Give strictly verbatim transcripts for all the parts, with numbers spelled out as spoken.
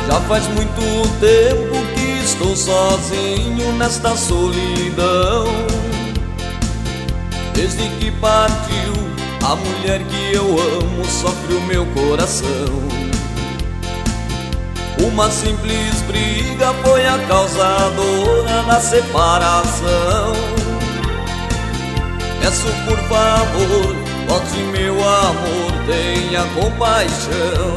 Já faz muito tempo que estou sozinho nesta solidão. Desde que partiu a mulher que eu amo, sofre o meu coração. Uma simples briga foi a causadora da separação. Peço por favor, volte meu amor, tenha compaixão.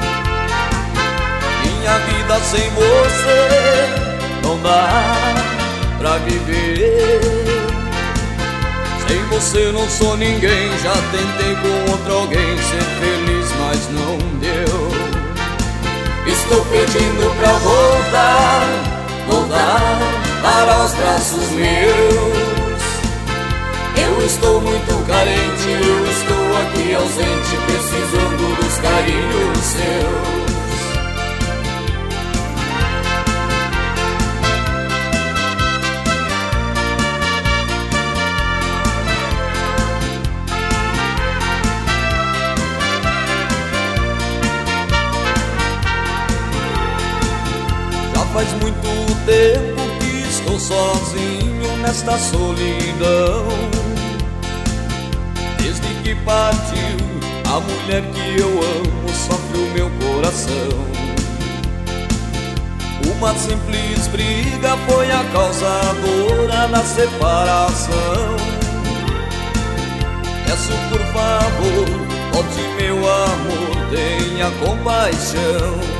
Minha vida sem você não dá pra viver. Sem você não sou ninguém, já tentei com outro alguém ser feliz, mas não deu. Estou pedindo pra voltar, voltar para os braços meus. Eu estou muito carente, eu estou aqui ausente, precisando dos carinhos seus. Faz muito tempo que estou sozinho nesta solidão. Desde que partiu a mulher que eu amo, sofre o meu coração. Uma simples briga foi a causadora da separação. Peço por favor, volte meu amor, tenha compaixão.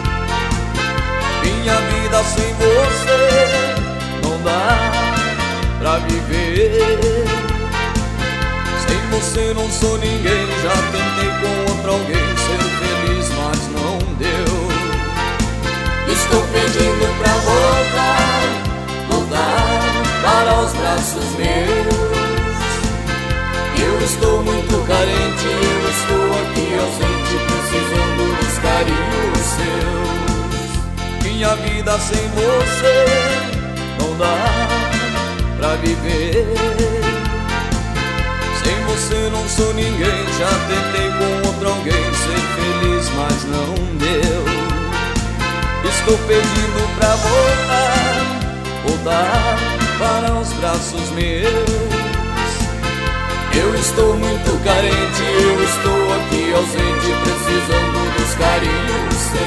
Minha vida sem você não dá pra viver. Sem você não sou ninguém, já tentei com outro alguém ser feliz, mas não deu. Estou pedindo pra voltar, voltar para os braços meus. Eu estou muito carente, eu estou aqui ausente, precisando dos carinhos seus. Minha vida sem você não dá pra viver. Sem você não sou ninguém, já tentei com outro alguém ser feliz, mas não deu. Estou pedindo pra voltar, voltar para os braços meus. Eu estou muito carente, eu estou aqui ausente, precisando dos carinhos seus.